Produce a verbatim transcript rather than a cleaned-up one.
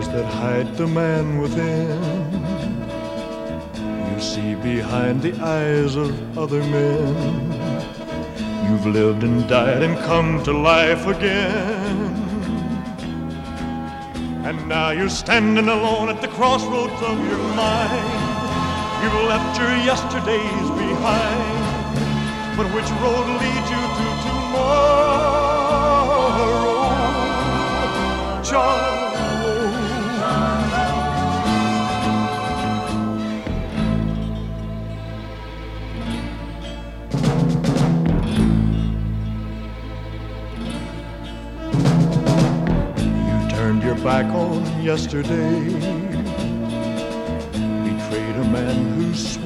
that hide the man within. You see behind the eyes of other men. You've lived and died and come to life again. And now you're standing alone at the crossroads of your mind. You've left your yesterdays behind. But which road leads you to tomorrow? Charles. Turned your back on yesterday, betrayed a man who swore